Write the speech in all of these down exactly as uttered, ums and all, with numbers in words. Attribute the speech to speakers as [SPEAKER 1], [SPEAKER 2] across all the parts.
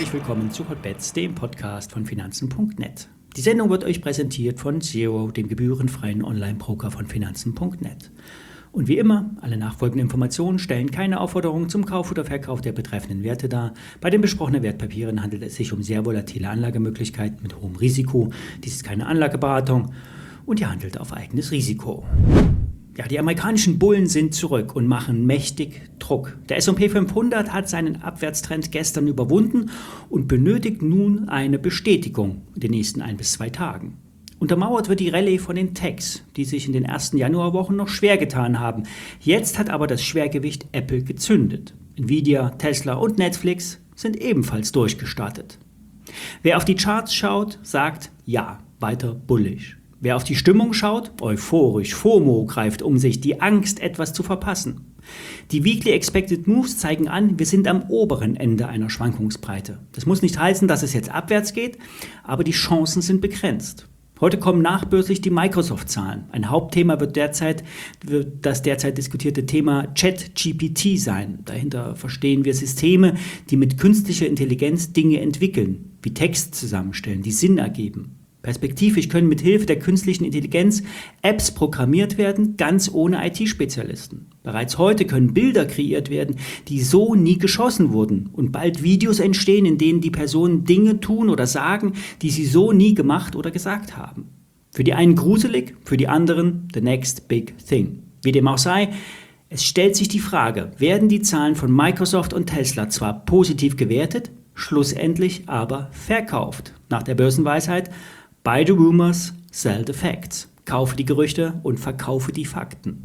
[SPEAKER 1] herzlich willkommen zu Hotbets, dem Podcast von Finanzen Punkt net. Die Sendung wird euch präsentiert von Zero, dem gebührenfreien Online-Broker von Finanzen Punkt net. Und wie immer, alle nachfolgenden Informationen stellen keine Aufforderung zum Kauf oder Verkauf der betreffenden Werte dar. Bei den besprochenen Wertpapieren handelt es sich um sehr volatile Anlagemöglichkeiten mit hohem Risiko. Dies ist keine Anlageberatung und ihr handelt auf eigenes Risiko. Ja, die amerikanischen Bullen sind zurück und machen mächtig Druck. Der S und P fünfhundert hat seinen Abwärtstrend gestern überwunden und benötigt nun eine Bestätigung in den nächsten ein bis zwei Tagen. Untermauert wird die Rallye von den Techs, die sich in den ersten Januarwochen noch schwer getan haben. Jetzt hat aber das Schwergewicht Apple gezündet. Nvidia, Tesla und Netflix sind ebenfalls durchgestartet. Wer auf die Charts schaut, sagt ja, weiter bullish. Wer auf die Stimmung schaut, euphorisch, FOMO greift um sich, die Angst, etwas zu verpassen. Die Weekly Expected Moves zeigen an, wir sind am oberen Ende einer Schwankungsbreite. Das muss nicht heißen, dass es jetzt abwärts geht, aber die Chancen sind begrenzt. Heute kommen nachbörslich die Microsoft-Zahlen. Ein Hauptthema wird derzeit wird das derzeit diskutierte Thema ChatGPT sein. Dahinter verstehen wir Systeme, die mit künstlicher Intelligenz Dinge entwickeln, wie Text zusammenstellen, die Sinn ergeben. Perspektivisch können mit Hilfe der künstlichen Intelligenz Apps programmiert werden, ganz ohne I T-Spezialisten. Bereits heute können Bilder kreiert werden, die so nie geschossen wurden und bald Videos entstehen, in denen die Personen Dinge tun oder sagen, die sie so nie gemacht oder gesagt haben. Für die einen gruselig, für die anderen the next big thing. Wie dem auch sei, es stellt sich die Frage, werden die Zahlen von Microsoft und Tesla zwar positiv gewertet, schlussendlich aber verkauft. Nach der Börsenweisheit: Buy the rumors, sell the facts. Kaufe die Gerüchte und verkaufe die Fakten.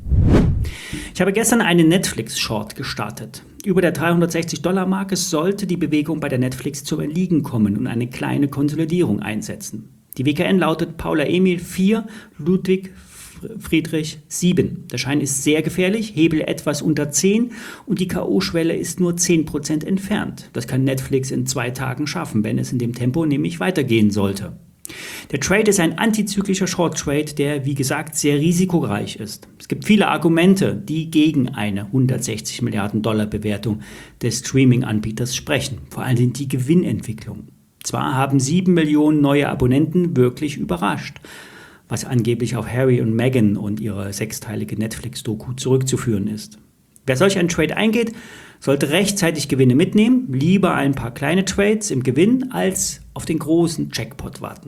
[SPEAKER 1] Ich habe gestern einen Netflix-Short gestartet. Über der dreihundertsechzig-Dollar-Marke sollte die Bewegung bei der Netflix zum Erliegen kommen und eine kleine Konsolidierung einsetzen. Die W K N lautet Paula Emil vier, Ludwig Friedrich sieben. Der Schein ist sehr gefährlich, Hebel etwas unter zehn und die K O-Schwelle ist nur zehn Prozent entfernt. Das kann Netflix in zwei Tagen schaffen, wenn es in dem Tempo nämlich weitergehen sollte. Der Trade ist ein antizyklischer Short Trade, der wie gesagt sehr risikoreich ist. Es gibt viele Argumente, die gegen eine hundertsechzig Milliarden Dollar Bewertung des Streaming-Anbieters sprechen, vor allem die Gewinnentwicklung. Zwar haben sieben Millionen neue Abonnenten wirklich überrascht, was angeblich auf Harry und Meghan und ihre sechsteilige Netflix-Doku zurückzuführen ist. Wer solch einen Trade eingeht, sollte rechtzeitig Gewinne mitnehmen, lieber ein paar kleine Trades im Gewinn, als auf den großen Jackpot warten.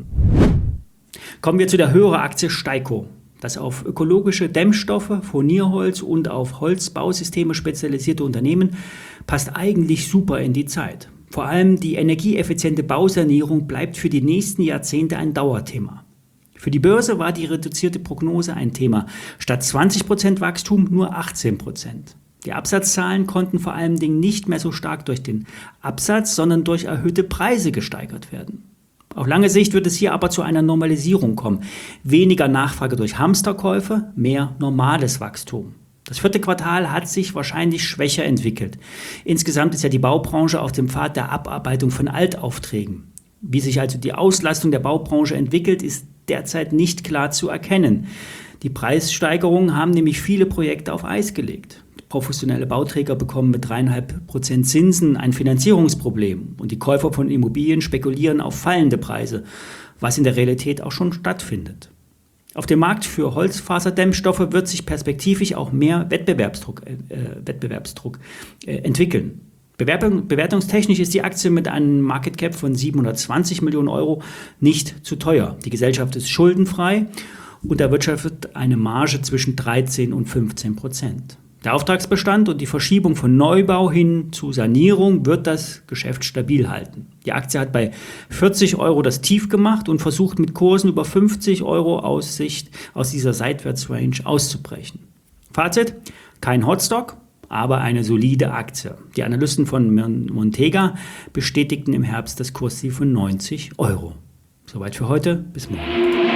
[SPEAKER 1] Kommen wir zu der Höreraktie Steico. Das auf ökologische Dämmstoffe, Furnierholz und auf Holzbausysteme spezialisierte Unternehmen passt eigentlich super in die Zeit. Vor allem die energieeffiziente Bausanierung bleibt für die nächsten Jahrzehnte ein Dauerthema. Für die Börse war die reduzierte Prognose ein Thema. Statt zwanzig Prozent Wachstum nur achtzehn Prozent. Die Absatzzahlen konnten vor allem nicht mehr so stark durch den Absatz, sondern durch erhöhte Preise gesteigert werden. Auf lange Sicht wird es hier aber zu einer Normalisierung kommen. Weniger Nachfrage durch Hamsterkäufe, mehr normales Wachstum. Das vierte Quartal hat sich wahrscheinlich schwächer entwickelt. Insgesamt ist ja die Baubranche auf dem Pfad der Abarbeitung von Altaufträgen. Wie sich also die Auslastung der Baubranche entwickelt, ist derzeit nicht klar zu erkennen. Die Preissteigerungen haben nämlich viele Projekte auf Eis gelegt. Professionelle Bauträger bekommen mit drei Komma fünf Prozent Zinsen ein Finanzierungsproblem und die Käufer von Immobilien spekulieren auf fallende Preise, was in der Realität auch schon stattfindet. Auf dem Markt für Holzfaserdämmstoffe wird sich perspektivisch auch mehr Wettbewerbsdruck, äh, Wettbewerbsdruck äh, entwickeln. Bewertung, bewertungstechnisch ist die Aktie mit einem Market Cap von siebenhundertzwanzig Millionen Euro nicht zu teuer. Die Gesellschaft ist schuldenfrei und erwirtschaftet eine Marge zwischen dreizehn und fünfzehn Prozent. Der Auftragsbestand und die Verschiebung von Neubau hin zu Sanierung wird das Geschäft stabil halten. Die Aktie hat bei vierzig Euro das Tief gemacht und versucht mit Kursen über fünfzig Euro aus Sicht aus dieser Seitwärtsrange auszubrechen. Fazit: kein Hotstock, aber eine solide Aktie. Die Analysten von Montega bestätigten im Herbst das Kursziel von neunzig Euro. Soweit für heute, bis morgen.